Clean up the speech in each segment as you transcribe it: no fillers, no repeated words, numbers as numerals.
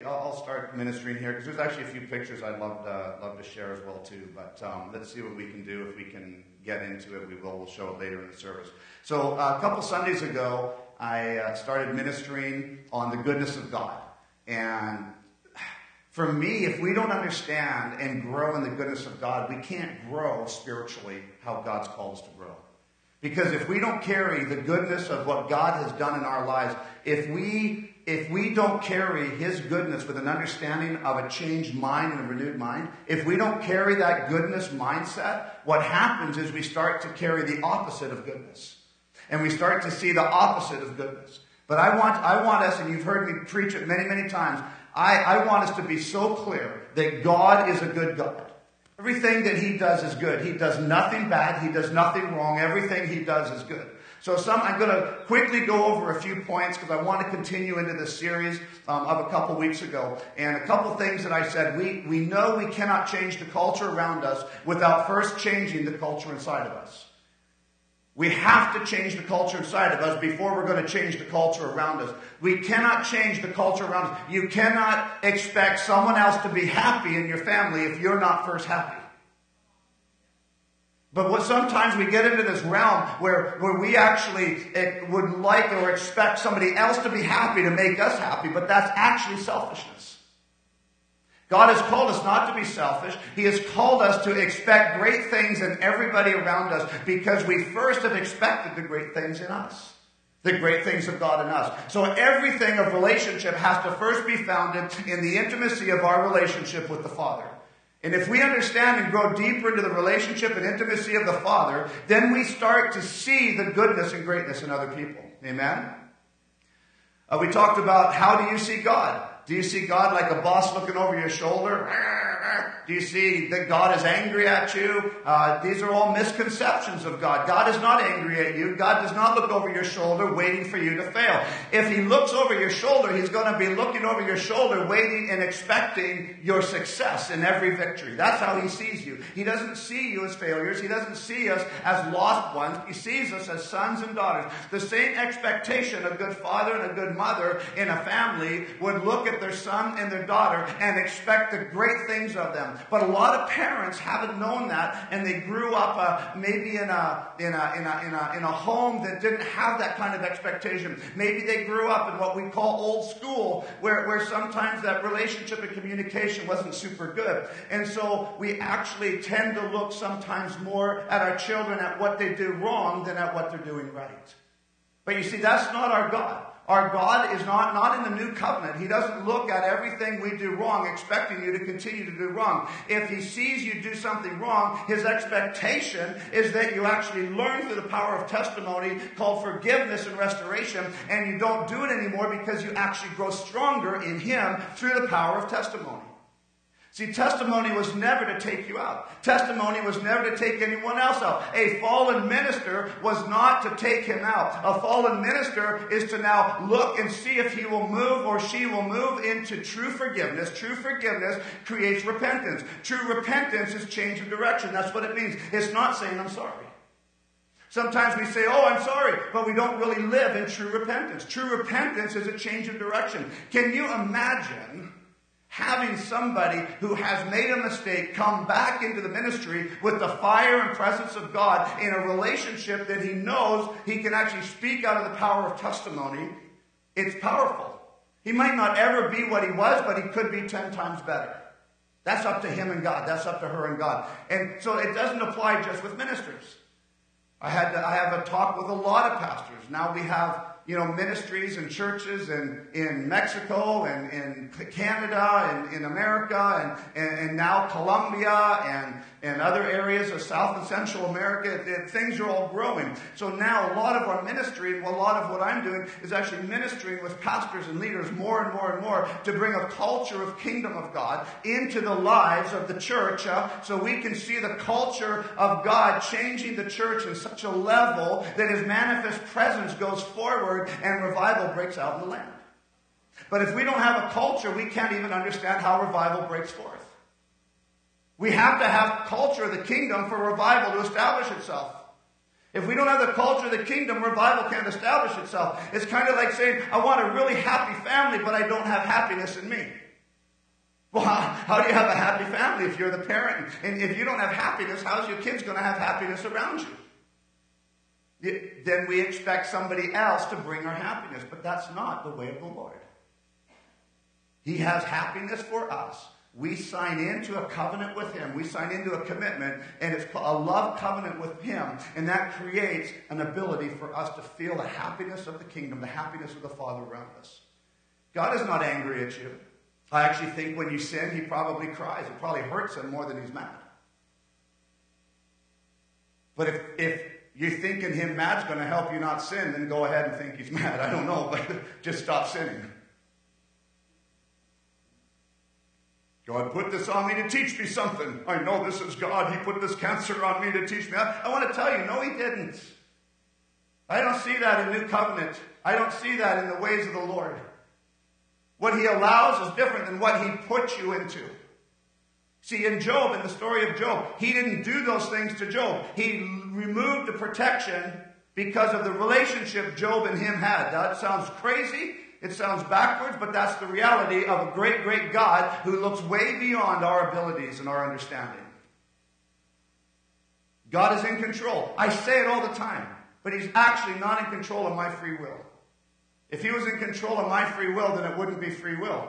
I'll start ministering here because there's actually a few pictures I'd love to share as well too. But let's see what we can do. If we can get into it, we will. We'll show it later in the service. So a couple Sundays ago, I started ministering on the goodness of God. And for me, if we don't understand and grow in the goodness of God, we can't grow spiritually how God's called us to grow. Because if we don't carry the goodness of what God has done in our lives, if we don't carry His goodness with an understanding of a changed mind and a renewed mind, if we don't carry that goodness mindset, what happens is we start to carry the opposite of goodness. And we start to see the opposite of goodness. But I want us, and you've heard me preach it many, many times, I want us to be so clear that God is a good God. Everything that He does is good. He does nothing bad. He does nothing wrong. Everything He does is good. So I'm going to quickly go over a few points because I want to continue into this series of a couple weeks ago. And a couple things that I said, we know we cannot change the culture around us without first changing the culture inside of us. We have to change the culture inside of us before we're going to change the culture around us. We cannot change the culture around us. You cannot expect someone else to be happy in your family if you're not first happy. But sometimes we get into this realm where we actually would like or expect somebody else to be happy to make us happy, but that's actually selfishness. God has called us not to be selfish. He has called us to expect great things in everybody around us because we first have expected the great things in us. The great things of God in us. So everything of relationship has to first be founded in the intimacy of our relationship with the Father. And if we understand and grow deeper into the relationship and intimacy of the Father, then we start to see the goodness and greatness in other people. Amen? We talked about how do you see God? Do you see God like a boss looking over your shoulder? Do you see that God is angry at you? These are all misconceptions of God. God is not angry at you. God does not look over your shoulder waiting for you to fail. If He looks over your shoulder, He's going to be looking over your shoulder waiting and expecting your success in every victory. That's how He sees you. He doesn't see you as failures. He doesn't see us as lost ones. He sees us as sons and daughters. The same expectation a good father and a good mother in a family would look at their son and their daughter and expect the great things of them. But a lot of parents haven't known that, and they grew up maybe in a home that didn't have that kind of expectation. Maybe they grew up in what we call old school, where sometimes that relationship and communication wasn't super good. And so we actually tend to look sometimes more at our children at what they do wrong than at what they're doing right. But you see, that's not our God. Our God is not in the new covenant. He doesn't look at everything we do wrong expecting you to continue to do wrong. If He sees you do something wrong, His expectation is that you actually learn through the power of testimony called forgiveness and restoration, and you don't do it anymore because you actually grow stronger in Him through the power of testimony. See, testimony was never to take you out. Testimony was never to take anyone else out. A fallen minister was not to take him out. A fallen minister is to now look and see if he will move or she will move into true forgiveness. True forgiveness creates repentance. True repentance is change of direction. That's what it means. It's not saying I'm sorry. Sometimes we say, oh, I'm sorry, but we don't really live in true repentance. True repentance is a change of direction. Can you imagine having somebody who has made a mistake come back into the ministry with the fire and presence of God in a relationship that he knows he can actually speak out of the power of testimony? It's powerful. He might not ever be what he was, but he could be 10 times better. That's up to him and God. That's up to her and God. And so it doesn't apply just with ministers. I have a talk with a lot of pastors. Now we have ministries and churches in Mexico and in Canada and in America and now Colombia and other areas of South and Central America. Things are all growing. So now a lot of our ministry, a lot of what I'm doing is actually ministering with pastors and leaders more and more and more to bring a culture of kingdom of God into the lives of the church so we can see the culture of God changing the church in such a level that His manifest presence goes forward and revival breaks out in the land. But if we don't have a culture, we can't even understand how revival breaks forth. We have to have culture of the kingdom for revival to establish itself. If we don't have the culture of the kingdom, revival can't establish itself. It's kind of like saying, I want a really happy family, but I don't have happiness in me. Well, how do you have a happy family if you're the parent? And if you don't have happiness, how's your kids going to have happiness around you? Then we expect somebody else to bring our happiness. But that's not the way of the Lord. He has happiness for us. We sign into a covenant with Him. We sign into a commitment, and it's called a love covenant with Him. And that creates an ability for us to feel the happiness of the kingdom, the happiness of the Father around us. God is not angry at you. I actually think when you sin, He probably cries. It probably hurts Him more than He's mad. But if you're thinking Him mad's going to help you not sin, then go ahead and think He's mad. I don't know, but just stop sinning. God put this on me to teach me something. I know this is God. He put this cancer on me to teach me. I want to tell you, no, He didn't. I don't see that in New Covenant. I don't see that in the ways of the Lord. What He allows is different than what He puts you into. See, in Job, in the story of Job, He didn't do those things to Job. He removed the protection because of the relationship Job and Him had. That sounds crazy. It sounds backwards, but that's the reality of a great, great God who looks way beyond our abilities and our understanding. God is in control. I say it all the time, but He's actually not in control of my free will. If He was in control of my free will, then it wouldn't be free will.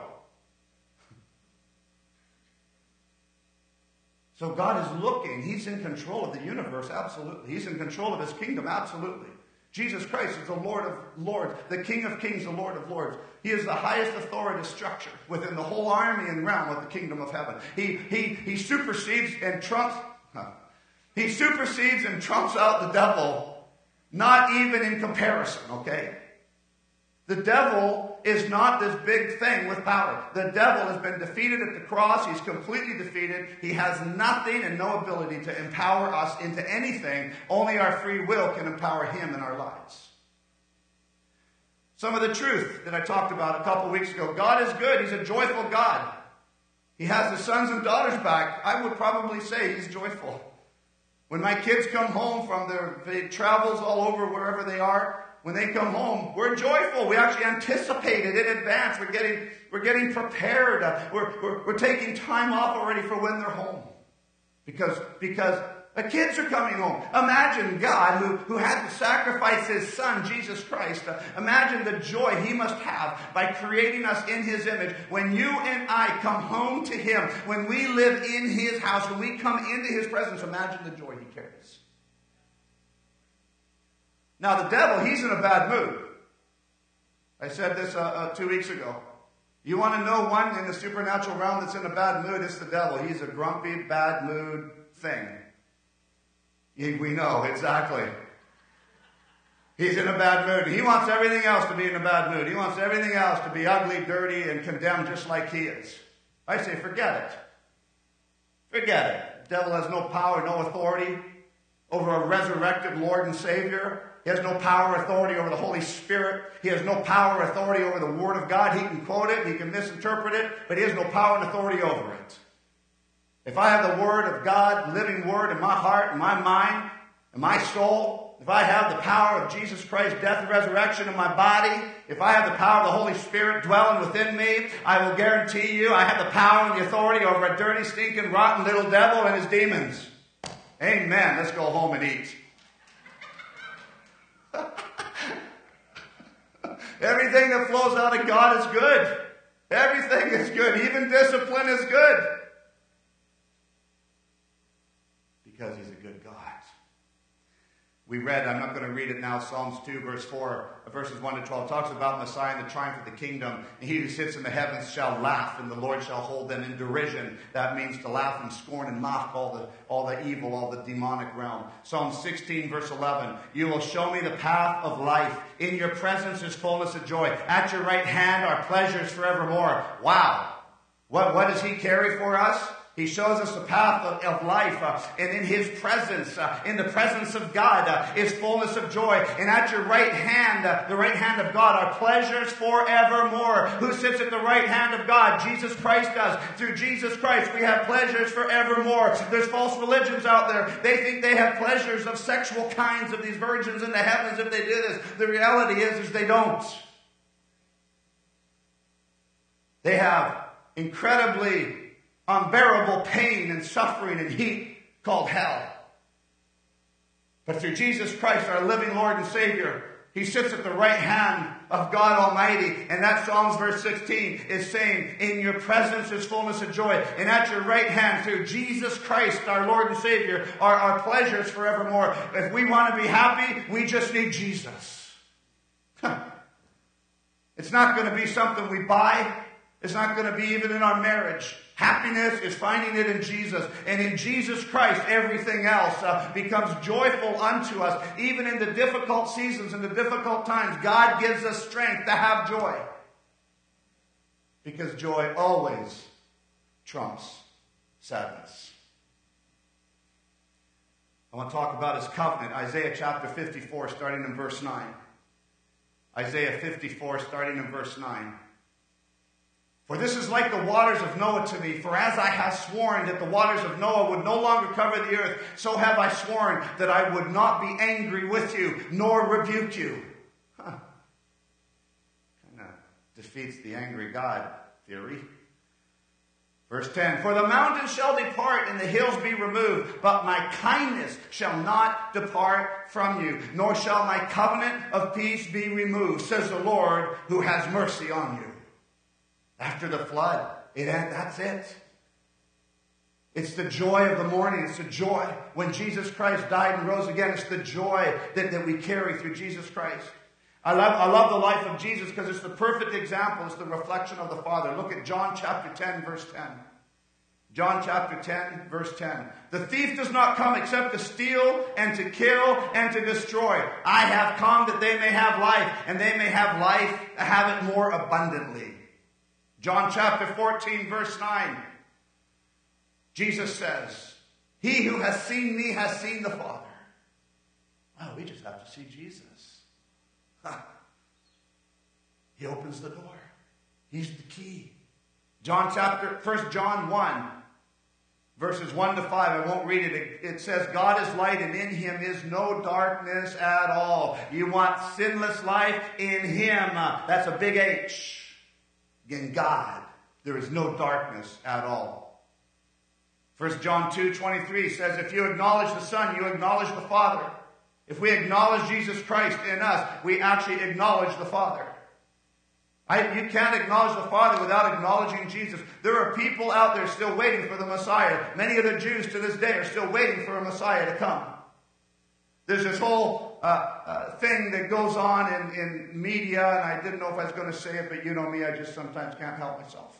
So God is looking. He's in control of the universe, absolutely. He's in control of His kingdom, absolutely. Jesus Christ is the Lord of Lords, the King of Kings, the Lord of Lords. He is the highest authoritative structure within the whole army and realm of the kingdom of heaven. He supersedes and trumps. He supersedes and trumps out the devil, not even in comparison, okay? The devil is not this big thing with power. The devil has been defeated at the cross. He's completely defeated. He has nothing and no ability to empower us into anything. Only our free will can empower him in our lives. Some of the truth that I talked about a couple weeks ago. God is good. He's a joyful God. He has the sons and daughters back. I would probably say He's joyful. When my kids come home from their travels all over wherever they are, when they come home, we're joyful. We actually anticipate it in advance. We're getting prepared. We're taking time off already for when they're home. Because the kids are coming home. Imagine God who had to sacrifice His Son, Jesus Christ. Imagine the joy He must have by creating us in His image. When you and I come home to Him, when we live in His house, when we come into His presence, imagine the joy He carries. Now the devil, he's in a bad mood. I said this 2 weeks ago. You want to know one in the supernatural realm that's in a bad mood? It's the devil. He's a grumpy, bad mood thing. We know, exactly. He's in a bad mood. He wants everything else to be in a bad mood. He wants everything else to be ugly, dirty, and condemned just like he is. I say, forget it. Forget it. The devil has no power, no authority over a resurrected Lord and Savior. He has no power or authority over the Holy Spirit. He has no power or authority over the Word of God. He can quote it, he can misinterpret it, but he has no power and authority over it. If I have the Word of God, living Word in my heart, in my mind, in my soul, if I have the power of Jesus Christ's death and resurrection in my body, if I have the power of the Holy Spirit dwelling within me, I will guarantee you I have the power and the authority over a dirty, stinking, rotten little devil and his demons. Amen. Let's go home and eat. Everything that flows out of God is good. Everything is good. Even discipline is good. Because He's a good God. We read, I'm not going to read it now, Psalms 2, verses 1 to 12, talks about Messiah and the triumph of the kingdom. And He who sits in the heavens shall laugh, and the Lord shall hold them in derision. That means to laugh and scorn and mock all the evil, all the demonic realm. Psalm 16, verse 11, you will show me the path of life. In your presence is fullness of joy. At your right hand are pleasures forevermore. Wow. What does He carry for us? He shows us the path of life, and in His presence, in the presence of God, is fullness of joy. And at your right hand, the right hand of God, are pleasures forevermore. Who sits at the right hand of God? Jesus Christ does. Through Jesus Christ, we have pleasures forevermore. There's false religions out there. They think they have pleasures of sexual kinds of these virgins in the heavens if they do this. The reality is they don't. They have incredibly unbearable pain and suffering and heat called hell. But through Jesus Christ, our living Lord and Savior, He sits at the right hand of God Almighty. And that Psalms verse 16 is saying, in your presence is fullness of joy. And at your right hand, through Jesus Christ, our Lord and Savior, are our pleasures forevermore. If we want to be happy, we just need Jesus. It's not going to be something we buy. It's not going to be even in our marriage. Happiness is finding it in Jesus. And in Jesus Christ, everything else becomes joyful unto us. Even in the difficult seasons and the difficult times, God gives us strength to have joy. Because joy always trumps sadness. I want to talk about His covenant. Isaiah chapter 54, starting in verse 9. Isaiah 54, starting in verse 9. For this is like the waters of Noah to me. For as I have sworn that the waters of Noah would no longer cover the earth, so have I sworn that I would not be angry with you, nor rebuke you. Kind of defeats the angry God theory. Verse 10, for the mountains shall depart and the hills be removed, but my kindness shall not depart from you, nor shall my covenant of peace be removed, says the Lord who has mercy on you. After the flood, that's it. It's the joy of the morning. It's the joy when Jesus Christ died and rose again. It's the joy that we carry through Jesus Christ. I love the life of Jesus because it's the perfect example. It's the reflection of the Father. Look at John chapter 10, verse 10. John chapter 10, verse 10. The thief does not come except to steal and to kill and to destroy. I have come that they may have life, and they may have life, have it more abundantly. John chapter 14, verse 9. Jesus says, he who has seen me has seen the Father. Wow, we just have to see Jesus. He opens the door. He's the key. 1 John 1, verses 1 to 5. I won't read it. It says, God is light and in Him is no darkness at all. You want sinless life in Him. That's a big H. In God, there is no darkness at all. 1 John 2:23 says, if you acknowledge the Son, you acknowledge the Father. If we acknowledge Jesus Christ in us, we actually acknowledge the Father. You can't acknowledge the Father without acknowledging Jesus. There are people out there still waiting for the Messiah. Many of the Jews to this day are still waiting for a Messiah to come. There's this whole thing that goes on in media, and I didn't know if I was going to say it, but you know me, I just sometimes can't help myself.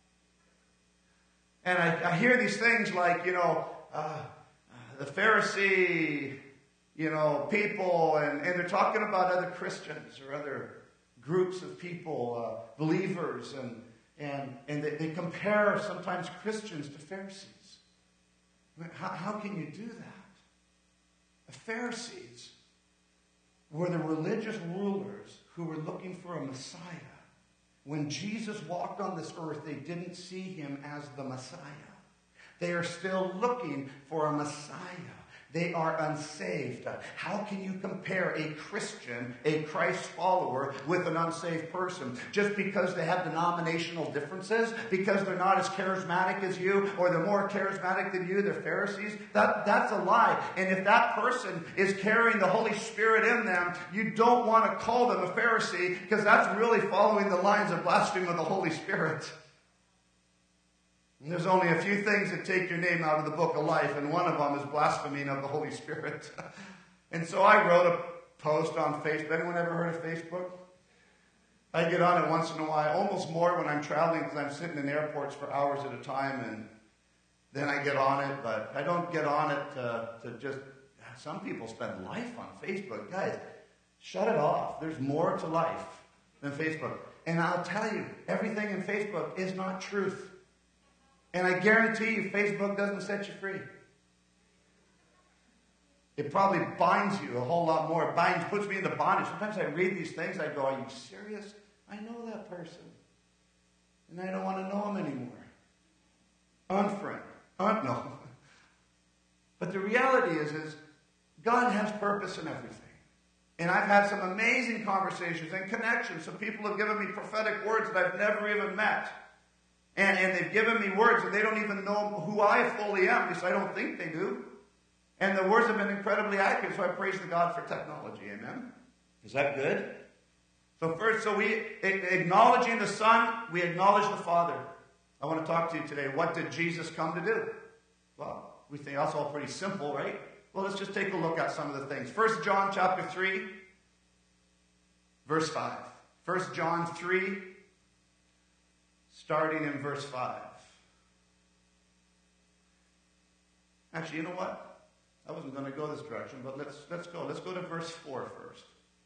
And I hear these things like, the Pharisee, people, and they're talking about other Christians or other groups of people, believers, and they compare sometimes Christians to Pharisees. I mean, how can you do that? The Pharisees were the religious rulers who were looking for a Messiah. When Jesus walked on this earth, they didn't see Him as the Messiah. They are still looking for a Messiah. They are unsaved. How can you compare a Christian, a Christ follower, with an unsaved person? Just because they have denominational differences? Because they're not as charismatic as you? Or they're more charismatic than you? They're Pharisees? That's a lie. And if that person is carrying the Holy Spirit in them, you don't want to call them a Pharisee, because that's really following the lines of blasphemy of the Holy Spirit. And there's only a few things that take your name out of the book of life, and one of them is blaspheming of the Holy Spirit. And so I wrote a post on Facebook. Anyone ever heard of Facebook? I get on it once in a while, almost more when I'm traveling, because I'm sitting in airports for hours at a time, and then I get on it, but I don't get on it to just... Some people spend life on Facebook. Guys, shut it off. There's more to life than Facebook. And I'll tell you, everything in Facebook is not truth. And I guarantee you, Facebook doesn't set you free. It probably binds you a whole lot more. It puts me into bondage. Sometimes I read these things, I go, are you serious? I know that person. And I don't want to know him anymore. Unfriend. No. But the reality is God has purpose in everything. And I've had some amazing conversations and connections. Some people have given me prophetic words that I've never even met. And they've given me words, and they don't even know who I fully am, at least I don't think they do. And the words have been incredibly accurate, so I praise the God for technology. Amen? Is that good? So we, acknowledging the Son, we acknowledge the Father. I want to talk to you today. What did Jesus come to do? Well, we think that's all pretty simple, right? Well, let's just take a look at some of the things. 1 John chapter 3, verse 5. 1 John 3, starting in verse 5. Actually, you know what? I wasn't going to go this direction, but let's go. Let's go to verse 4 first.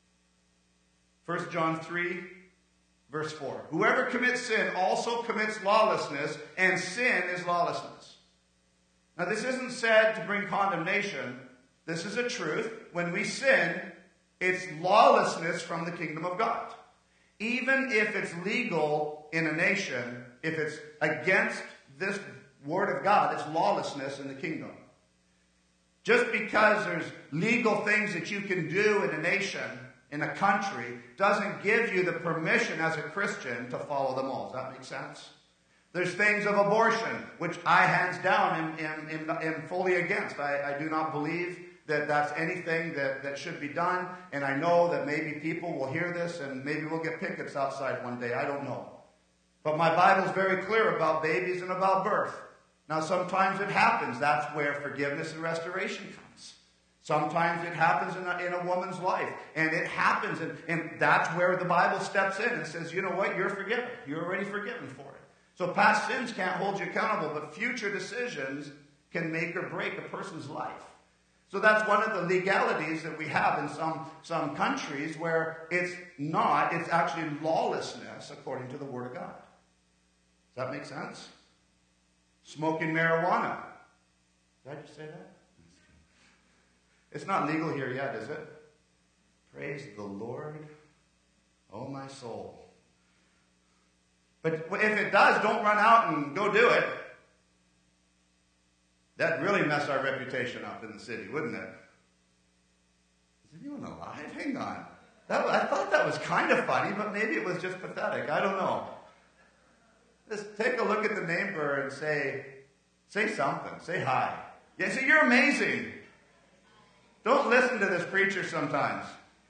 1 John 3, verse 4. Whoever commits sin also commits lawlessness, and sin is lawlessness. Now, this isn't said to bring condemnation. This is a truth. When we sin, it's lawlessness from the kingdom of God. Even if it's legal in a nation, if it's against this word of God, it's lawlessness in the kingdom. Just because there's legal things that you can do in a nation, in a country, doesn't give you the permission as a Christian to follow them all. Does that make sense? There's things of abortion, which I hands down am fully against. I do not believe that that's anything that should be done. And I know that maybe people will hear this and maybe we'll get pickets outside one day. I don't know. But my Bible's very clear about babies and about birth. Now, sometimes it happens. That's where forgiveness and restoration comes. Sometimes it happens in a woman's life. And it happens. And that's where the Bible steps in and says, you know what? You're forgiven. You're already forgiven for it. So past sins can't hold you accountable, but future decisions can make or break a person's life. So that's one of the legalities that we have in some countries where it's actually lawlessness according to the Word of God. Does that make sense? Smoking marijuana. Did I just say that? It's not legal here yet, is it? Praise the Lord, oh my soul. But if it does, don't run out and go do it. That'd really mess our reputation up in the city, wouldn't it? Is anyone alive? Hang on. I thought that was kind of funny, but maybe it was just pathetic. I don't know. Just take a look at the neighbor and say something. Say hi. Yeah, say, you're amazing. Don't listen to this preacher sometimes.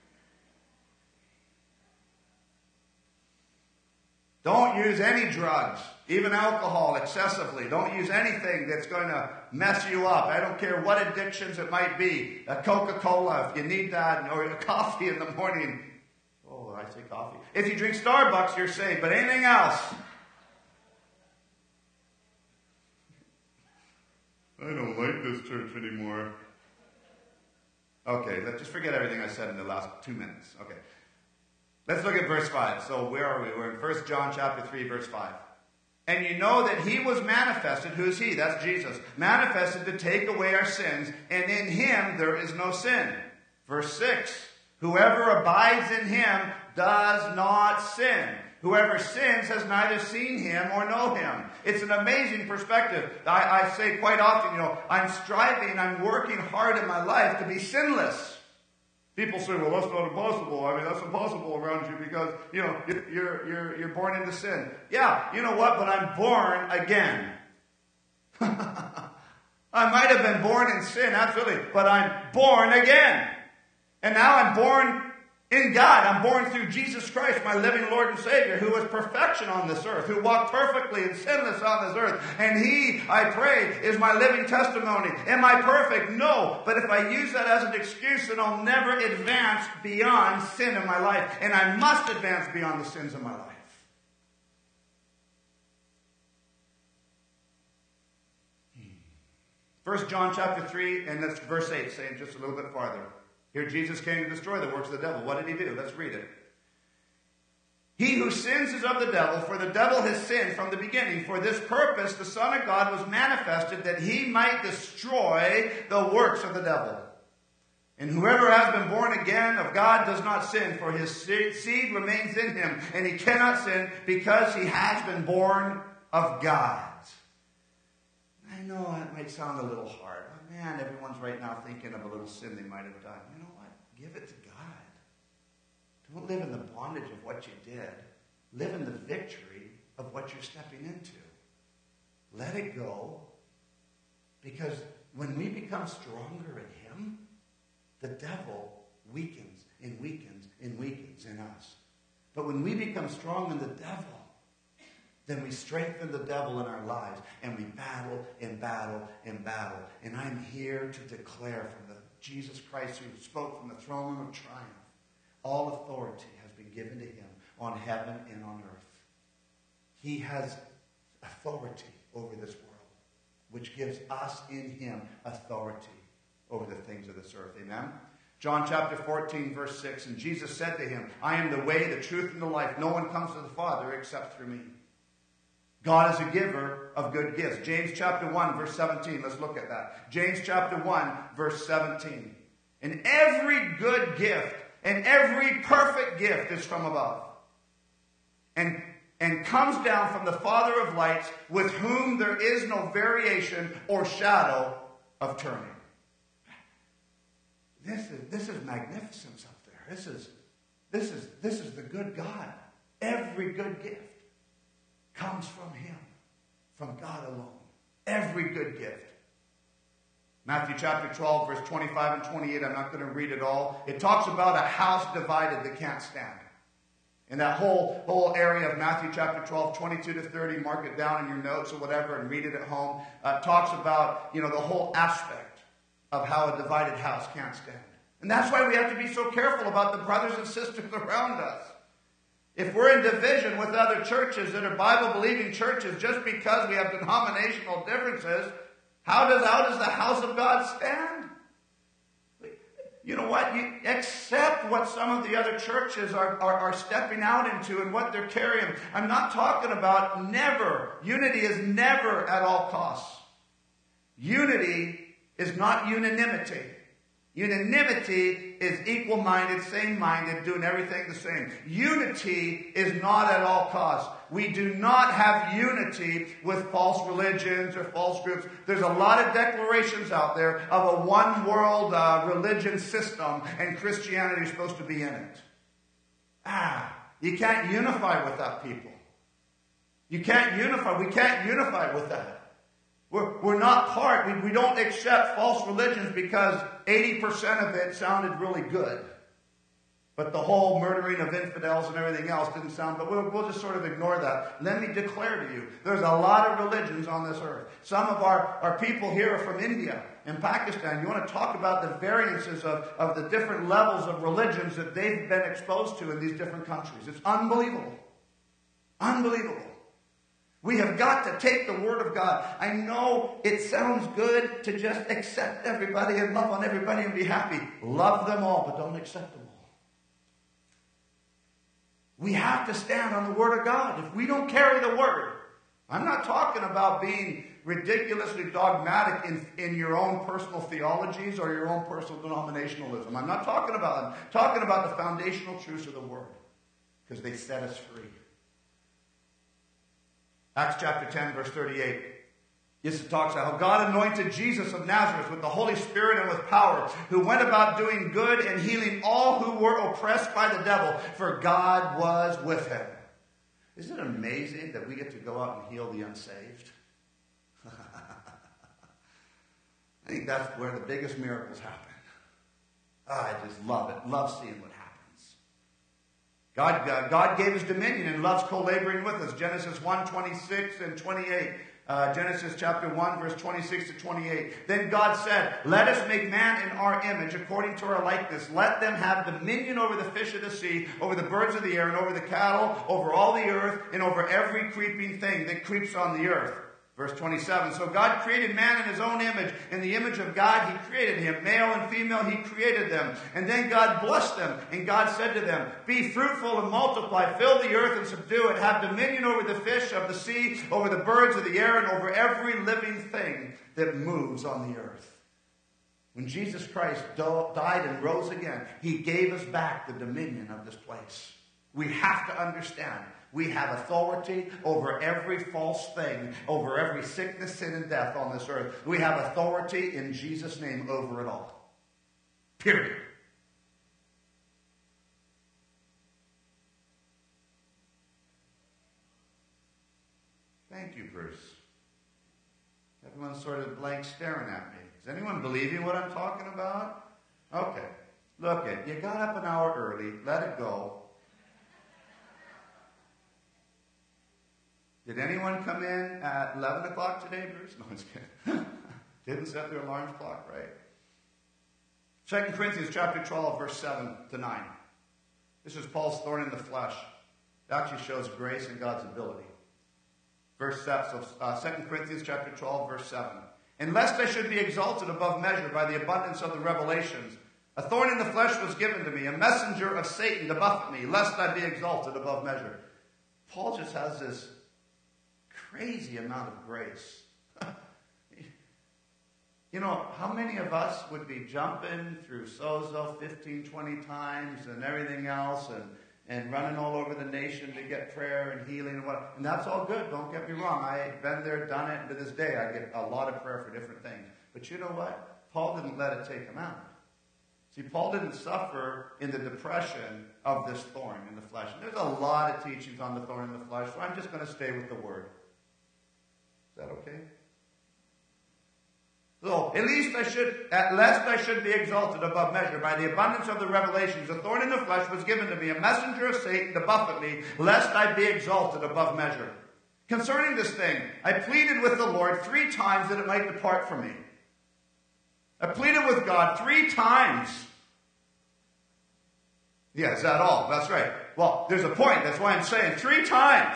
Don't use any drugs, even alcohol, excessively. Don't use anything that's going to mess you up. I don't care what addictions it might be. A Coca-Cola, if you need that, or a coffee in the morning. Oh, I say coffee. If you drink Starbucks, you're safe, but anything else. I don't like this church anymore. Okay, let's just forget everything I said in the last 2 minutes. Okay. Let's look at verse 5. So where are we? We're in 1 John chapter 3, verse 5. And you know that he was manifested. Who's he? That's Jesus. Manifested to take away our sins, and in him there is no sin. Verse 6. Whoever abides in him does not sin. Whoever sins has neither seen him or know him. It's an amazing perspective. I say quite often, I'm striving, I'm working hard in my life to be sinless. People say, well, that's not impossible. I mean, that's impossible around you because, you're born into sin. Yeah, you know what? But I'm born again. I might have been born in sin, absolutely, but I'm born again. And now I'm born in God. I'm born through Jesus Christ, my living Lord and Savior, who was perfection on this earth, who walked perfectly and sinless on this earth. And he, I pray, is my living testimony. Am I perfect? No. But if I use that as an excuse, then I'll never advance beyond sin in my life. And I must advance beyond the sins of my life. First John chapter 3, and that's verse 8, saying just a little bit farther. Here Jesus came to destroy the works of the devil. What did he do? Let's read it. He who sins is of the devil, for the devil has sinned from the beginning. For this purpose the Son of God was manifested, that he might destroy the works of the devil. And whoever has been born again of God does not sin, for his seed remains in him, and he cannot sin because he has been born of God. I know it might sound a little hard. Oh, man, everyone's right now thinking of a little sin they might have done. You know what? Give it to God. Don't live in the bondage of what you did. Live in the victory of what you're stepping into. let it go. Because when we become stronger in him, the devil weakens and weakens and weakens in us. But when we become strong in the devil, then we strengthen the devil in our lives, and we battle and battle and battle. And I'm here to declare from the Jesus Christ who spoke from the throne room of triumph, all authority has been given to him on heaven and on earth. He has authority over this world, which gives us in him authority over the things of this earth. Amen? John chapter 14, verse 6, and Jesus said to him, I am the way, the truth, and the life. No one comes to the Father except through me. God is a giver of good gifts. James chapter 1, verse 17. Let's look at that. James chapter 1, verse 17. And every good gift and every perfect gift is from above, and comes down from the Father of lights, with whom there is no variation or shadow of turning. This is magnificence up there. This is the good God. Every good gift comes from him, from God alone. Every good gift. Matthew chapter 12, verse 25 and 28. I'm not going to read it all. It talks about a house divided that can't stand. And that whole area of Matthew chapter 12, 22 to 30, mark it down in your notes or whatever and read it at home, talks about, the whole aspect of how a divided house can't stand. And that's why we have to be so careful about the brothers and sisters around us. If we're in division with other churches that are Bible-believing churches just because we have denominational differences, how does the house of God stand? You know what? You accept what some of the other churches are stepping out into and what they're carrying. I'm not talking about never. Unity is never at all costs. Unity is not unanimity. Unanimity is equal-minded, same-minded, doing everything the same. Unity is not at all costs. We do not have unity with false religions or false groups. There's a lot of declarations out there of a one-world religion system, and Christianity is supposed to be in it. You can't unify with that, people. You can't unify. We can't unify with that. We're not part. We don't accept false religions because 80% of it sounded really good. But the whole murdering of infidels and everything else didn't sound, but we'll just sort of ignore that. Let me declare to you, there's a lot of religions on this earth. Some of our people here are from India and Pakistan. You want to talk about the variances of the different levels of religions that they've been exposed to in these different countries. It's unbelievable. Unbelievable. We have got to take the Word of God. I know it sounds good to just accept everybody and love on everybody and be happy. Love them all, but don't accept them all. We have to stand on the Word of God. If we don't carry the Word, I'm not talking about being ridiculously dogmatic in your own personal theologies or your own personal denominationalism. I'm not talking about that. I'm talking about the foundational truths of the Word, because they set us free. Acts chapter 10, verse 38. Yes, it talks about how God anointed Jesus of Nazareth with the Holy Spirit and with power, who went about doing good and healing all who were oppressed by the devil, for God was with him. Isn't it amazing that we get to go out and heal the unsaved? I think that's where the biggest miracles happen. I just love it. Love seeing what happens. God gave us dominion and loves co-laboring with us. Genesis 1, 26 and 28. Genesis chapter 1, verse 26 to 28. Then God said, let us make man in our image, according to our likeness. Let them have dominion over the fish of the sea, over the birds of the air, and over the cattle, over all the earth, and over every creeping thing that creeps on the earth. Verse 27, so God created man in his own image. In the image of God, he created him. Male and female, he created them. And then God blessed them. And God said to them, be fruitful and multiply. Fill the earth and subdue it. Have dominion over the fish of the sea, over the birds of the air, and over every living thing that moves on the earth. When Jesus Christ died and rose again, he gave us back the dominion of this place. We have to understand. We have authority over every false thing, over every sickness, sin, and death on this earth. We have authority in Jesus' name over it all. Period. Thank you, Bruce. Everyone's sort of blank staring at me. Does anyone believe in what I'm talking about? Okay. Look it. You got up an hour early. Let it go. Did anyone come in at 11 o'clock today, Bruce? No, I'm just kidding. Didn't set their alarm clock, right? 2 Corinthians chapter 12, verse 7 to 9. This is Paul's thorn in the flesh. It actually shows grace and God's ability. Verse 7, so 2 Corinthians chapter 12, verse 7. And lest I should be exalted above measure by the abundance of the revelations, a thorn in the flesh was given to me, a messenger of Satan to buffet me, lest I be exalted above measure. Paul just has this crazy amount of grace. You know, how many of us would be jumping through sozo 15, 20 times and everything else and running all over the nation to get prayer and healing and what? And that's all good, don't get me wrong. I've been there, done it, and to this day I get a lot of prayer for different things. But you know what? Paul didn't let it take him out. See, Paul didn't suffer in the depression of this thorn in the flesh. And there's a lot of teachings on the thorn in the flesh, so I'm just going to stay with the word. Is that okay? So, lest I should be exalted above measure by the abundance of the revelations, a thorn in the flesh was given to me, a messenger of Satan to buffet me, lest I be exalted above measure. Concerning this thing, I pleaded with the Lord 3 times that it might depart from me. I pleaded with God 3 times. Yeah, is that all? That's right. Well, there's a point. That's why I'm saying 3 times.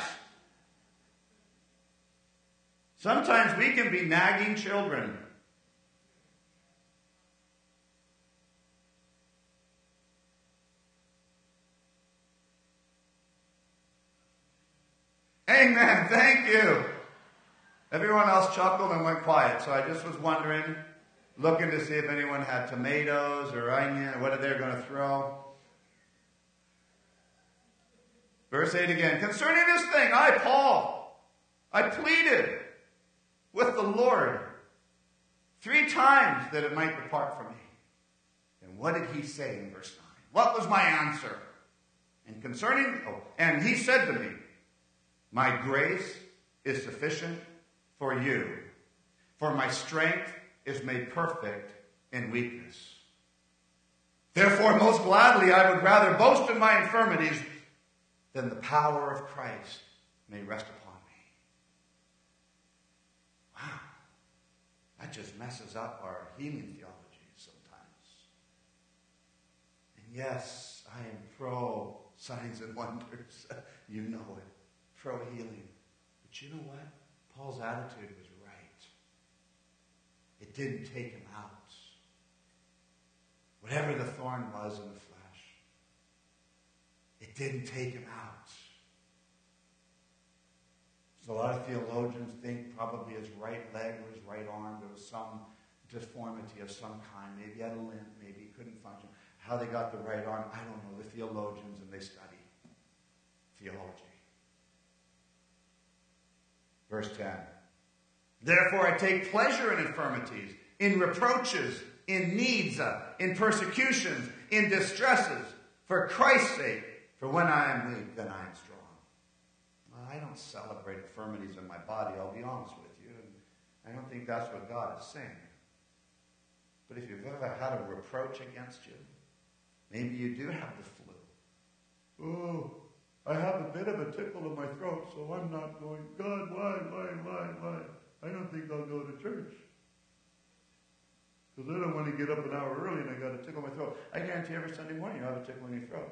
Sometimes we can be nagging children. Amen. Thank you. Everyone else chuckled and went quiet. So I just was wondering, looking to see if anyone had tomatoes or onion or what they're going to throw. Verse 8 again. Concerning this thing, I, Paul, I pleaded with the Lord 3 times that it might depart from me. And what did he say in verse 9? What was my answer? And he said to me, my grace is sufficient for you, for my strength is made perfect in weakness. Therefore, most gladly, I would rather boast in my infirmities than the power of Christ may rest upon me. Wow. That just messes up our healing theology sometimes. And yes, I am pro signs and wonders. You know it. Pro healing. But you know what? Paul's attitude was right. It didn't take him out. Whatever the thorn was in the flesh, it didn't take him out. So a lot of theologians think probably his right leg or his right arm, there was some deformity of some kind. Maybe he had a limp, maybe he couldn't function. How they got the right arm, I don't know. The theologians, and they study theology. Verse 10. Therefore I take pleasure in infirmities, in reproaches, in needs, in persecutions, in distresses, for Christ's sake. For when I am weak, then I am strong. Well, I don't celebrate infirmities in my body, I'll be honest with you. And I don't think that's what God is saying. But if you've ever had a reproach against you, maybe you do have the flu. Oh, I have a bit of a tickle in my throat, so I'm not going. God, why? I don't think I'll go to church. Because I don't want to get up an hour early and I got a tickle in my throat. I guarantee every Sunday morning you have a tickle in your throat.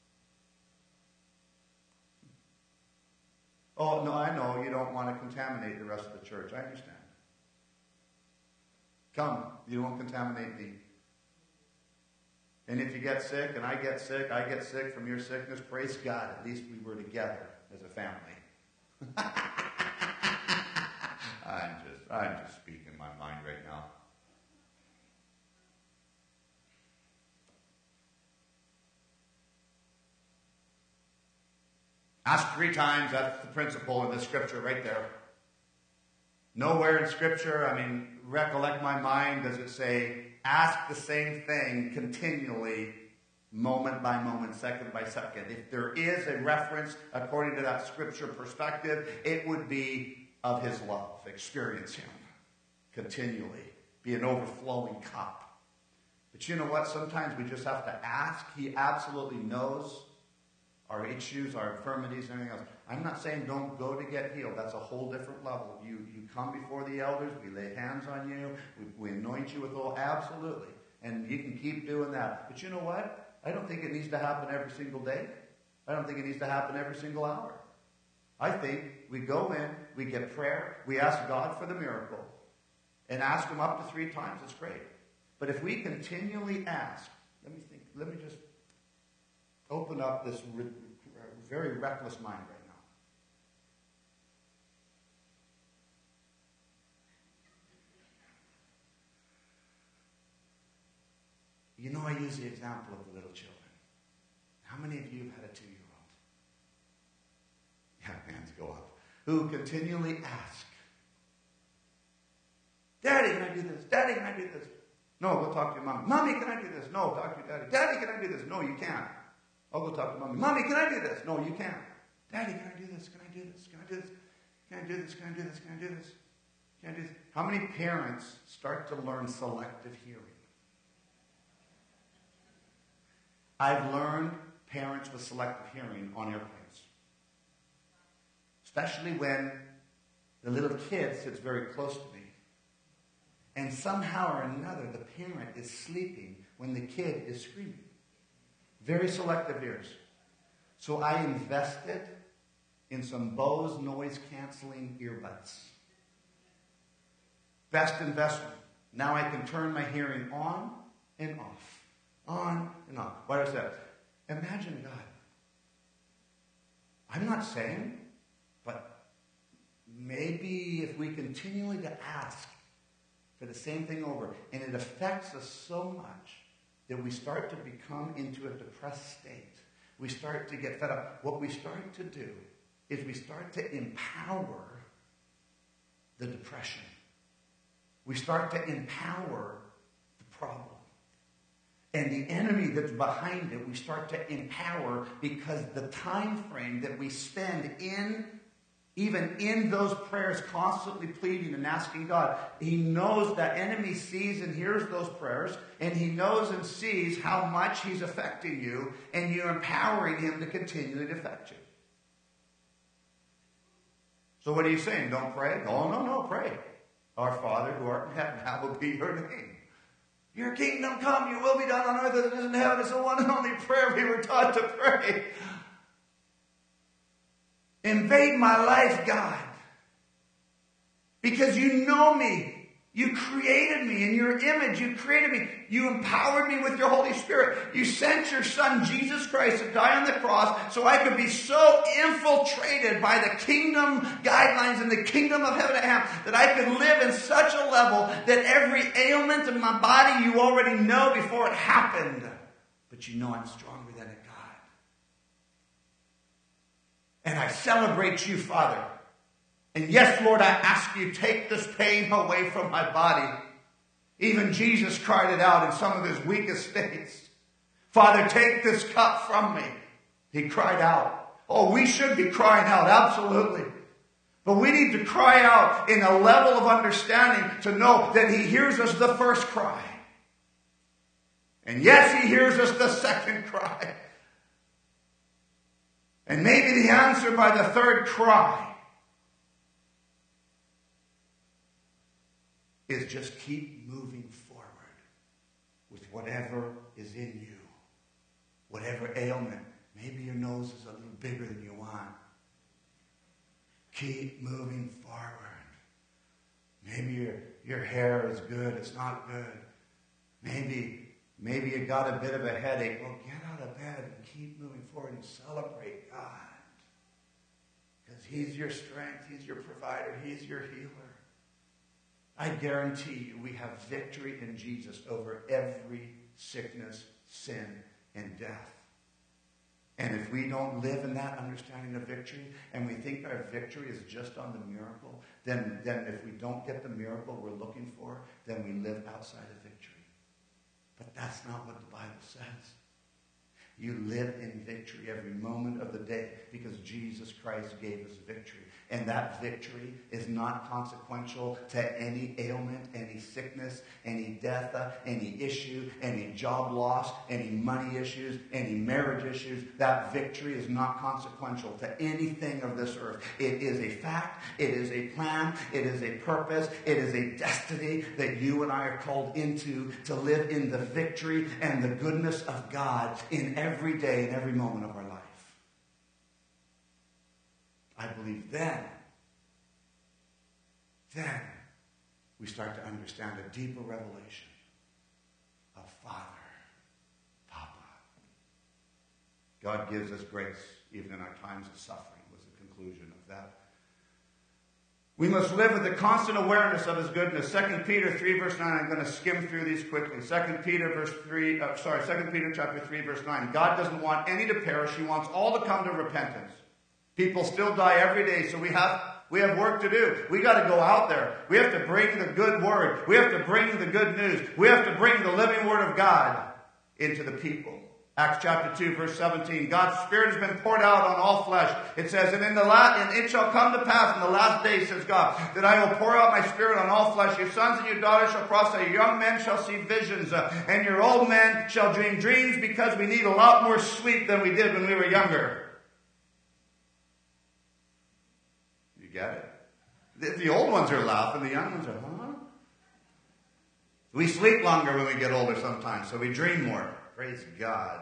Oh, no, I know you don't want to contaminate the rest of the church. I understand. Come, you won't contaminate me. And if you get sick and I get sick from your sickness, praise God. At least we were together as a family. I'm just speaking my mind right now. Ask 3 times, that's the principle in the scripture right there. Nowhere in scripture, recollect my mind, does it say, ask the same thing continually, moment by moment, second by second. If there is a reference, according to that scripture perspective, it would be of his love. Experience him. continually. Be an overflowing cup. But you know what? Sometimes we just have to ask. He absolutely knows our issues, our infirmities, and everything else. I'm not saying don't go to get healed. That's a whole different level. You come before the elders. We lay hands on you. We anoint you with oil. Absolutely. And you can keep doing that. But you know what? I don't think it needs to happen every single day. I don't think it needs to happen every single hour. I think we go in, we get prayer, we ask God for the miracle, and ask Him up to 3 times. It's great. But if we continually ask, let me just open up this very reckless mind right now. You know, I use the example of the little children. How many of you have had a 2-year-old? Yeah, hands go up. Who continually ask, Daddy, can I do this? Daddy, can I do this? No, go talk to your mom. Mommy, can I do this? No, talk to your daddy. Daddy, can I do this? No, you can't. I'll go talk to mommy. Mommy, can I do this? No, you can't. Daddy, can I do this? Can I do this? Can I do this? Can I do this? Can I do this? Can I do this? Can I do this? How many parents start to learn selective hearing? I've learned parents with selective hearing on airplanes. Especially when the little kid sits very close to me. And somehow or another, the parent is sleeping when the kid is screaming. Very selective ears. So I invested in some Bose noise-canceling earbuds. Best investment. Now I can turn my hearing on and off. On and off. Why does that? Imagine God. I'm not saying, but maybe if we continually to ask for the same thing over, and it affects us so much that we start to become into a depressed state. We start to get fed up. What we start to do is we start to empower the depression. We start to empower the problem. And the enemy that's behind it, we start to empower, because the time frame that we spend even in those prayers, constantly pleading and asking God, He knows that enemy sees and hears those prayers, and He knows and sees how much He's affecting you, and you're empowering Him to continually affect you. So what are you saying? Don't pray? Oh, no, pray. Our Father who art in heaven, hallowed be your name. Your kingdom come, your will be done on earth as it is in heaven. It's the one and only prayer we were taught to pray. Invade my life, God. Because you know me. You created me in your image. You created me. You empowered me with your Holy Spirit. You sent your Son, Jesus Christ, to die on the cross so I could be so infiltrated by the kingdom guidelines and the kingdom of heaven and hell that I could live in such a level that every ailment in my body you already know before it happened. But you know I'm stronger than it, God. And I celebrate you, Father. And yes, Lord, I ask you, take this pain away from my body. Even Jesus cried it out in some of his weakest states. Father, take this cup from me. He cried out. Oh, we should be crying out, absolutely. But we need to cry out in a level of understanding to know that He hears us the first cry. And yes, He hears us the second cry. And maybe the answer by the third cry is just keep moving forward with whatever is in you. Whatever ailment. Maybe your nose is a little bigger than you want. Keep moving forward. Maybe your hair is good. It's not good. Maybe you got a bit of a headache. Well, get out of bed and keep moving forward and celebrate God. Because He's your strength. He's your provider. He's your healer. I guarantee you we have victory in Jesus over every sickness, sin, and death. And if we don't live in that understanding of victory, and we think our victory is just on the miracle, then if we don't get the miracle we're looking for, then we live outside of victory. But that's not what the Bible says. You live in victory every moment of the day because Jesus Christ gave us victory. And that victory is not consequential to any ailment, any sickness, any death, any issue, any job loss, any money issues, any marriage issues. That victory is not consequential to anything of this earth. It is a fact. It is a plan. It is a purpose. It is a destiny that you and I are called into to live in the victory and the goodness of God in every day and every moment of our life. I believe then we start to understand a deeper revelation of Father, Papa. God gives us grace even in our times of suffering was the conclusion of that. We must live with the constant awareness of his goodness. 2 Peter 3 verse 9. I'm going to skim through these quickly. 2 Peter chapter 3 verse 9. God doesn't want any to perish. He wants all to come to repentance. People still die every day, so we have work to do. We got to go out there. We have to bring the good word. We have to bring the good news. We have to bring the living word of God into the people. Acts chapter 2 verse 17. God's Spirit has been poured out on all flesh. It says, and it shall come to pass in the last days, says God, that I will pour out my Spirit on all flesh. Your sons and your daughters shall prophesy. Your young men shall see visions, and your old men shall dream dreams, because we need a lot more sleep than we did when we were younger. Get it? The old ones are laughing. The young ones are, huh? We sleep longer when we get older sometimes, so we dream more. Praise God.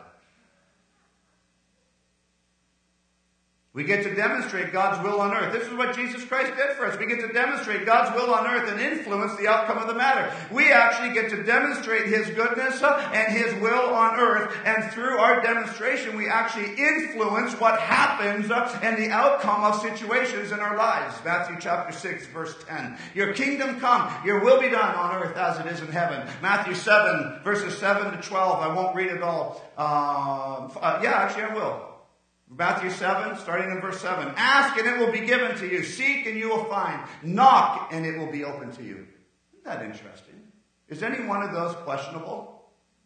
We get to demonstrate God's will on earth. This is what Jesus Christ did for us. We get to demonstrate God's will on earth and influence the outcome of the matter. We actually get to demonstrate his goodness and his will on earth. And through our demonstration, we actually influence what happens and the outcome of situations in our lives. Matthew chapter 6, verse 10. Your kingdom come, your will be done on earth as it is in heaven. Matthew 7, verses 7 to 12. I won't read it all. Actually I will. Matthew 7, starting in verse 7. Ask and it will be given to you. Seek and you will find. Knock and it will be open to you. Isn't that interesting? Is any one of those questionable?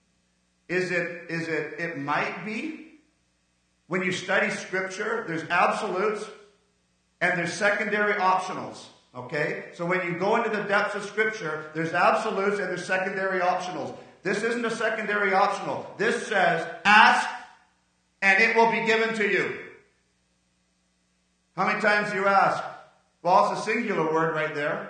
It might be. When you study Scripture, there's absolutes and there's secondary optionals. Okay? So when you go into the depths of Scripture, there's absolutes and there's secondary optionals. This isn't a secondary optional. This says, ask and it will be given to you. How many times do you ask? Well, it's a singular word right there.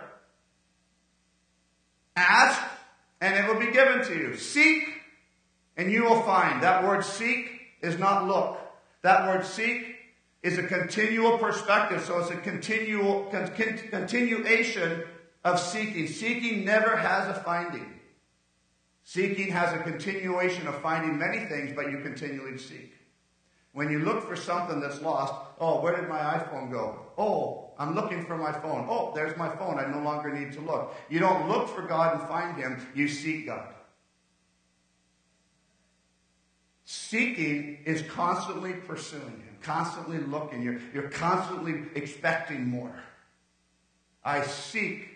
Ask, and it will be given to you. Seek, and you will find. That word seek is not look. That word seek is a continual perspective. So it's a continuation of seeking. Seeking never has a finding. Seeking has a continuation of finding many things, but you continually seek. When you look for something that's lost, oh, where did my iPhone go? Oh, I'm looking for my phone. Oh, there's my phone. I no longer need to look. You don't look for God and find him. You seek God. Seeking is constantly pursuing him, constantly looking. You're constantly expecting more. I seek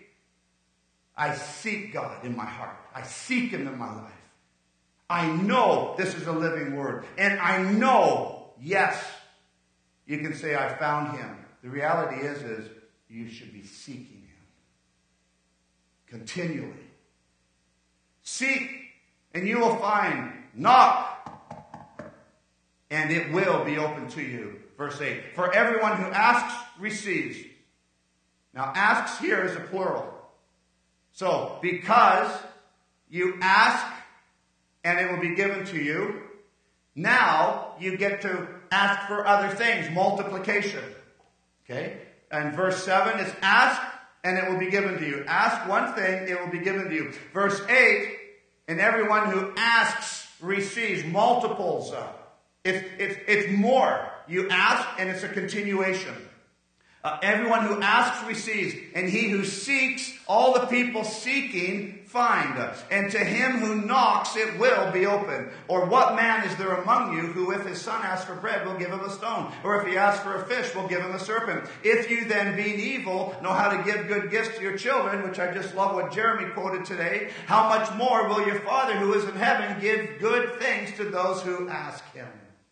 God in my heart. I seek him in my life. I know this is a living word. And I know, yes, you can say, I found him. The reality is you should be seeking him continually. Seek, and you will find. Knock, and it will be open to you. Verse 8. For everyone who asks, receives. Now, asks here is a plural. So, because you ask, and it will be given to you, now you get to ask for other things. Multiplication. Okay? And verse 7 is ask, and it will be given to you. Ask one thing, it will be given to you. Verse 8, and everyone who asks receives. Multiples. It's more. You ask, and it's a continuation. Everyone who asks receives, and he who seeks, all the people seeking find. And to him who knocks, it will be open. Or what man is there among you who, if his son asks for bread, will give him a stone? Or if he asks for a fish, will give him a serpent? If you then, being evil, know how to give good gifts to your children, which I just love what Jeremy quoted today, how much more will your Father who is in heaven give good things to those who ask him?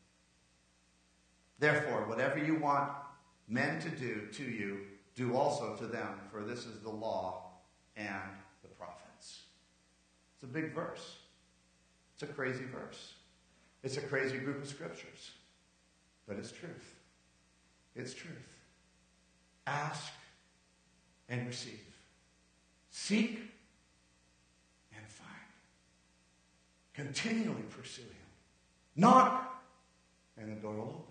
Therefore, whatever you want men to do to you, do also to them, for this is the law and the prophets. It's a big verse. It's a crazy verse. It's a crazy group of scriptures. But it's truth. It's truth. Ask and receive. Seek and find. Continually pursue him. Knock, and the door will open.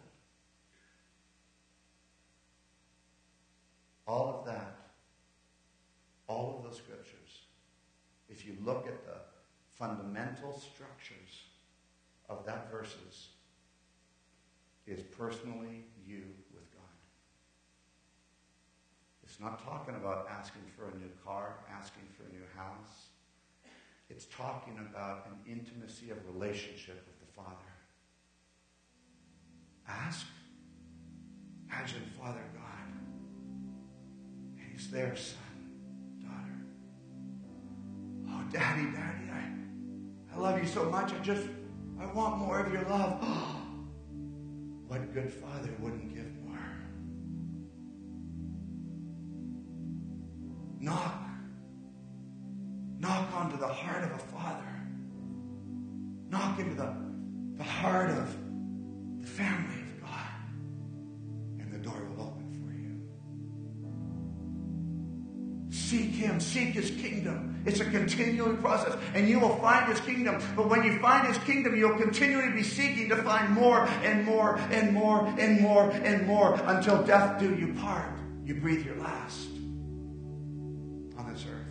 All of that, all of those scriptures, if you look at the fundamental structures of that verses, is personally you with God. It's not talking about asking for a new car, asking for a new house. It's talking about an intimacy of relationship with the Father. Ask. Imagine Father God. And he's there, son, daughter. Oh, Daddy, I love you so much. I want more of your love. Oh, what good father wouldn't give more? Knock. Knock onto the heart of a father. Knock into the heart of the family of God. And the door will open for you. Seek him. Seek his kingdom. It's a continual process. And you will find his kingdom. But when you find his kingdom, you'll continually be seeking to find more and more and more and more and more until death do you part. You breathe your last on this earth.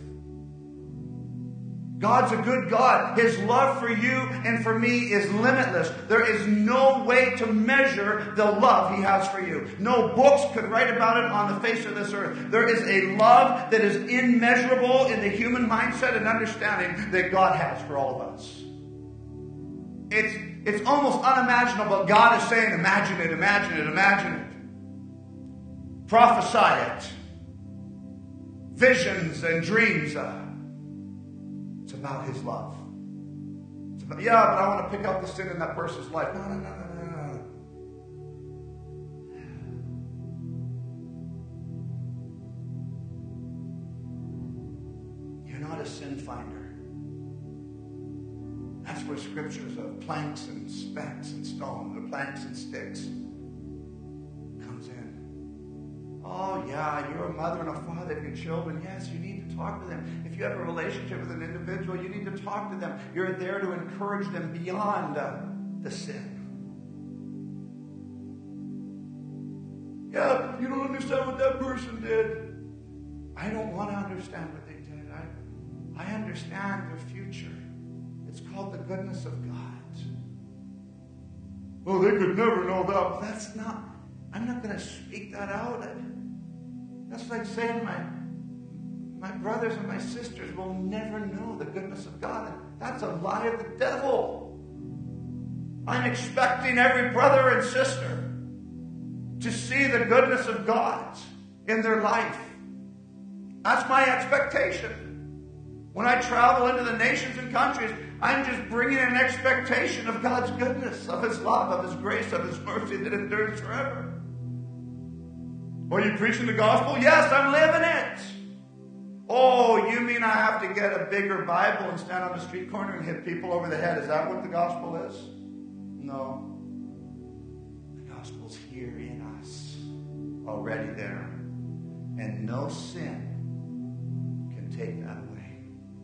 God's a good God. His love for you and for me is limitless. There is no way to measure the love he has for you. No books could write about it on the face of this earth. There is a love that is immeasurable in the human mindset and understanding that God has for all of us. It's almost unimaginable. God is saying, imagine it, imagine it, imagine it. Prophesy it. Visions and dreams. It's about his love. It's about, yeah, but I want to pick up the sin in that person's life. No. You're not a sin finder. That's where scriptures of planks and specks and stone, the planks and sticks, comes in. Oh, yeah, you're a mother and a father of your children. Yes, you need to talk to them. If you have a relationship with an individual, you need to talk to them. You're there to encourage them beyond the sin. Yeah, you don't understand what that person did. I don't want to understand what they did. I understand their future. It's called the goodness of God. Well, they could never know that. That's not, I'm not going to speak that out. That's like saying my brothers and my sisters will never know the goodness of God. That's a lie of the devil. I'm expecting every brother and sister to see the goodness of God in their life. That's my expectation. When I travel into the nations and countries, I'm just bringing an expectation of God's goodness, of his love, of his grace, of his mercy that endures forever. Are you preaching the gospel? Yes, I'm living it. Oh, you mean I have to get a bigger Bible and stand on the street corner and hit people over the head? Is that what the gospel is? No. The gospel's here in us, already there. And no sin can take that away.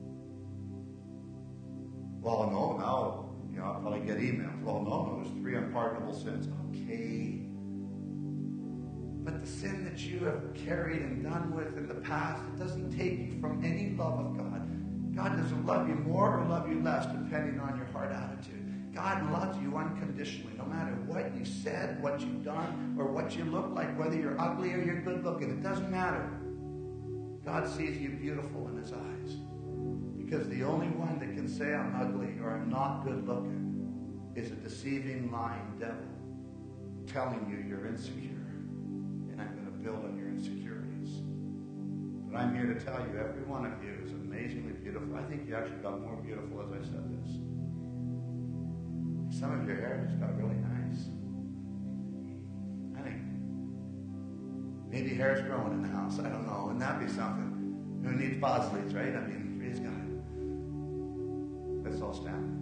Well, no, I'll probably get emails. Well, no, there's 3 unpardonable sins. Okay. But the sin that you have carried and done with in the past, it doesn't take you from any love of God. God doesn't love you more or love you less, depending on your heart attitude. God loves you unconditionally, no matter what you said, what you've done, or what you look like, whether you're ugly or you're good looking. It doesn't matter. God sees you beautiful in his eyes. Because the only one that can say I'm ugly or I'm not good looking is a deceiving, lying devil telling you you're insecure. And I'm going to build on your insecurities. But I'm here to tell you, every one of you is amazingly beautiful. I think you actually got more beautiful as I said this. Some of your hair just got really nice. happening. Maybe hair's growing in the house. I don't know. Wouldn't that be something? Who needs Bosleys, right? I mean, praise God. Let's all stand.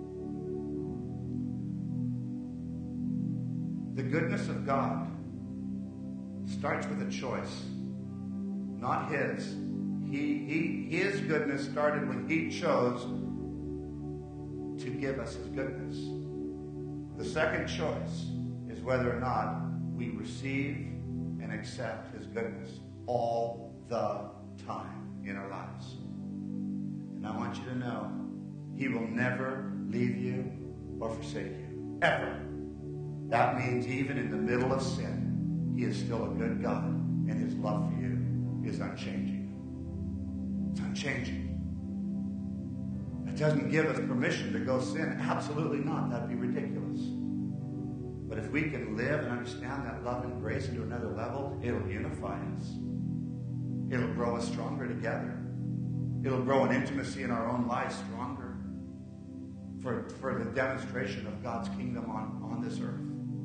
The goodness of God starts with a choice, not his. His goodness started when he chose to give us his goodness. The second choice is whether or not we receive and accept his goodness all the time in our lives. And I want you to know, he will never leave you or forsake you, ever. That means even in the middle of sin, he is still a good God, and his love for you is unchanging. It's unchanging. It doesn't give us permission to go sin. Absolutely not. That'd be ridiculous. But if we can live and understand that love and grace into another level, it'll unify us. It'll grow us stronger together. It'll grow an intimacy in our own lives stronger for the demonstration of God's kingdom on this earth.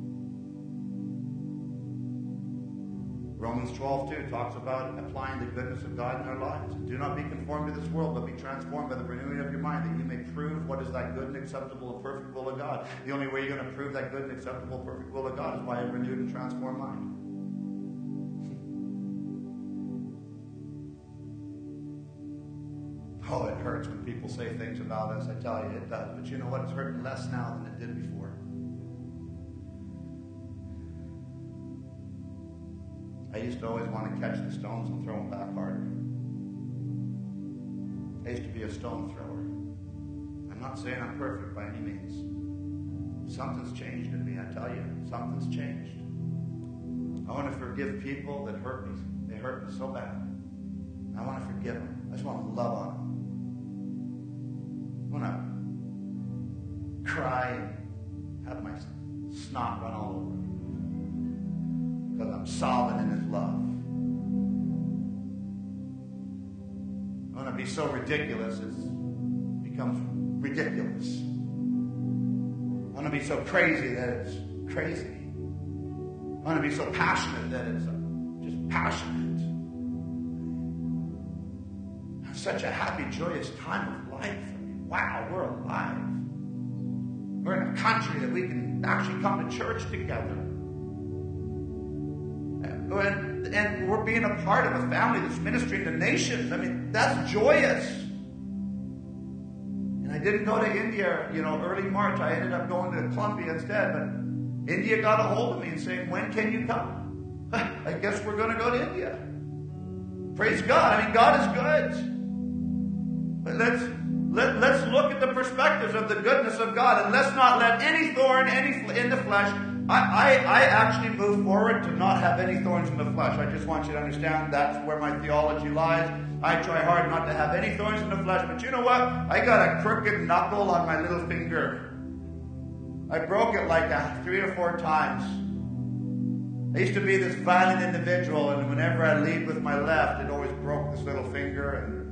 Romans 12:2 talks about applying the goodness of God in our lives. Do not be conformed to this world, but be transformed by the renewing of your mind, that you may prove what is that good and acceptable and perfect will of God. The only way you're going to prove that good and acceptable, perfect will of God is by a renewed and transformed mind. Oh, it hurts when people say things about us. I tell you, it does. But you know what? It's hurting less now than it did before. I used to always want to catch the stones and throw them back harder. I used to be a stone thrower. I'm not saying I'm perfect by any means. Something's changed in me, I tell you. Something's changed. I want to forgive people that hurt me. They hurt me so bad. I want to forgive them. I just want to love on them. I want to cry and have my snot run all over them. Because I'm sobbing in his love. I want to be so ridiculous it becomes ridiculous. I want to be so crazy that it's crazy. I want to be so passionate that it's just passionate. It's such a happy, joyous time of life. I mean, wow, we're alive. We're in a country that we can actually come to church together. And we're being a part of a family that's ministering to nations. I mean, that's joyous. And I didn't go to India, early March. I ended up going to Colombia instead. But India got a hold of me and saying, when can you come? I guess we're going to go to India. Praise God. I mean, God is good. But let's look at the perspectives of the goodness of God. And let's not let any thorn in the flesh. I actually move forward to not have any thorns in the flesh. I just want you to understand that's where my theology lies. I try hard not to have any thorns in the flesh. But you know what? I got a crooked knuckle on my little finger. I broke it like 3 or 4 times. I used to be this violent individual, and whenever I lead with my left, it always broke this little finger. And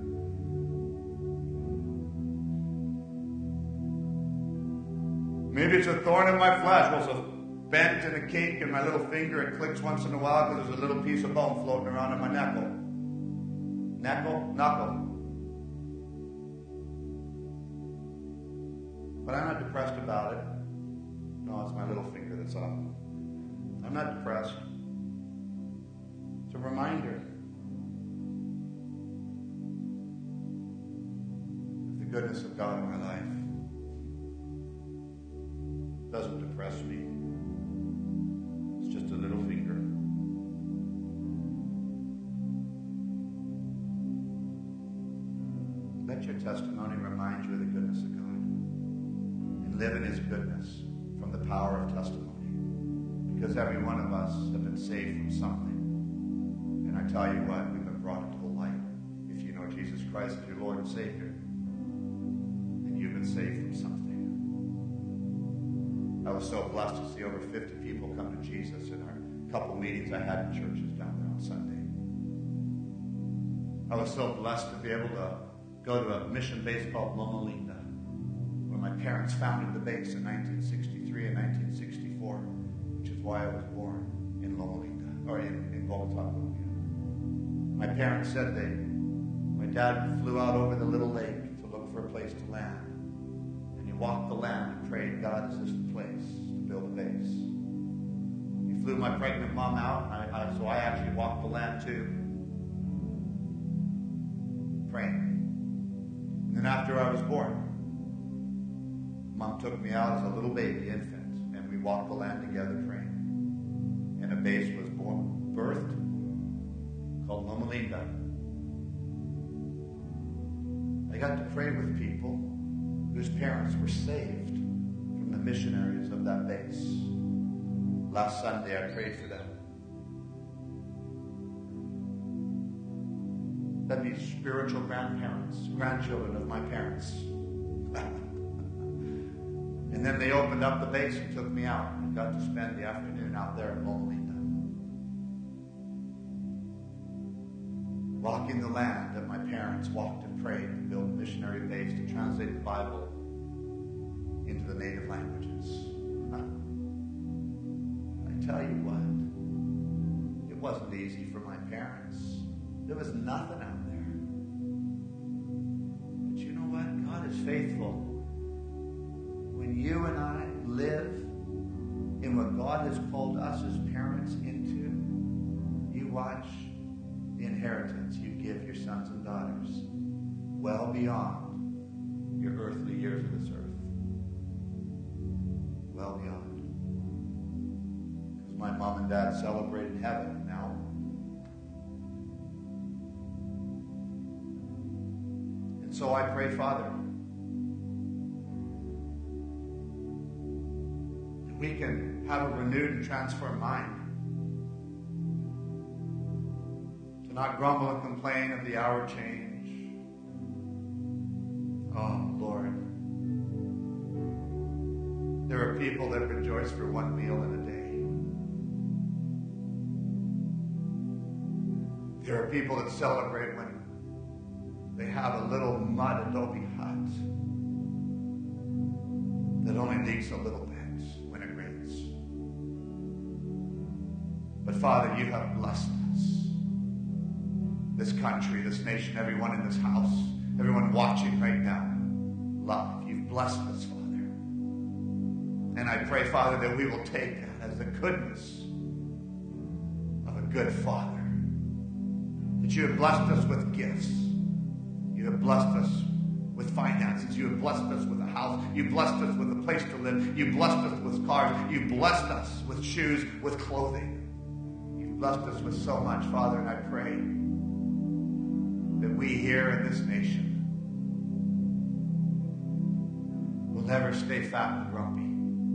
maybe it's a thorn in my flesh. Well, it's a bent and a kink in my little finger. It clicks once in a while because there's a little piece of bone floating around in my knuckle. Knuckle. But I'm not depressed about it. No, it's my little finger that's up. I'm not depressed. It's a reminder of the goodness of God in my life. It doesn't depress me. It's just a little finger. Let your testimony remind you of the goodness of God. And live in his goodness from the power of testimony. Because every one of us have been saved from something. And I tell you what, we've been brought into the light. If you know Jesus Christ as your Lord and Savior, then you've been saved from something. I was so blessed to see over 50 people come to Jesus in our couple meetings I had in churches down there on Sunday. I was so blessed to be able to go to a mission base called Loma Linda, where my parents founded the base in 1963 and 1964, which is why I was born. in Loma Linda, or in Bogota, Colombia. My parents said my dad flew out over the little lake to look for a place to land. And he walked the land and prayed, God, is this the place to build a base? He flew my pregnant mom out, and so I actually walked the land too, praying. And then after I was born, Mom took me out as a little baby infant, and we walked the land together praying. And a base was birthed called Loma Linda. I got to pray with people whose parents were saved from the missionaries of that base. Last Sunday, I prayed for them. That'd be spiritual grandchildren of my parents. And then they opened up the base and took me out. I got to spend the afternoon out there in Loma Linda, walking the land that my parents walked and prayed to build a missionary base to translate the Bible into the native languages. I tell you what, it wasn't easy for my parents. There was nothing out there. But you know what? God is faithful. When you and I live in what God has called us as parents into, you watch the inheritance you give your sons and daughters well beyond your earthly years of this earth. Well beyond. Because my mom and dad celebrate in heaven now. And so I pray, Father, that we can have a renewed and transformed mind. To not grumble and complain of the hour change. Oh, Lord. There are people that rejoice for one meal in a day. There are people that celebrate when they have a little mud adobe hut that only leaks a little bit when it rains. But Father, you have blessed us. This country, this nation, everyone in this house, everyone watching right now. Love, you've blessed us, Father. And I pray, Father, that we will take that as the goodness of a good Father. That you have blessed us with gifts. You have blessed us with finances. You have blessed us with a house. You blessed us with a place to live. You blessed us with cars. You blessed us with shoes, with clothing. You've blessed us with so much, Father, and I pray that we here in this nation will never stay fat and grumpy,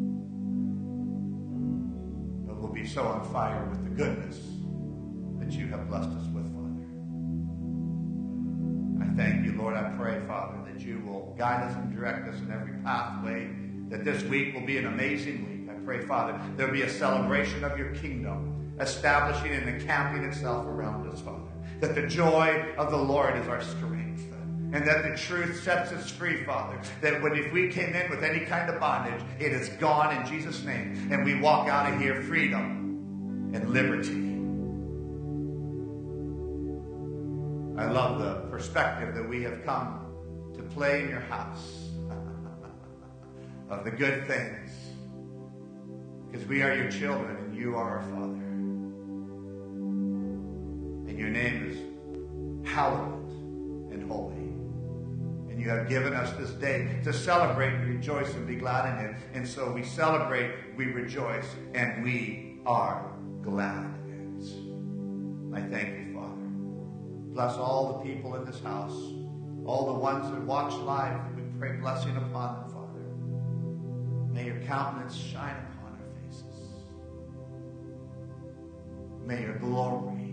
but will be so on fire with the goodness that you have blessed us with, Father. I thank you, Lord. I pray, Father, that you will guide us and direct us in every pathway, that this week will be an amazing week. I pray, Father, there'll be a celebration of your kingdom, establishing and encamping itself around us, Father. That the joy of the Lord is our strength. And that the truth sets us free, Father. That if we came in with any kind of bondage, it is gone in Jesus' name. And we walk out of here freedom and liberty. I love the perspective that we have come to play in your house of the good things. Because we are your children and you are our Father. And your name is hallowed and holy. And you have given us this day to celebrate, rejoice, and be glad in it. And so we celebrate, we rejoice, and we are glad in it. I thank you, Father. Bless all the people in this house, all the ones that watch live. We pray blessing upon them, Father. May your countenance shine upon our faces. May your glory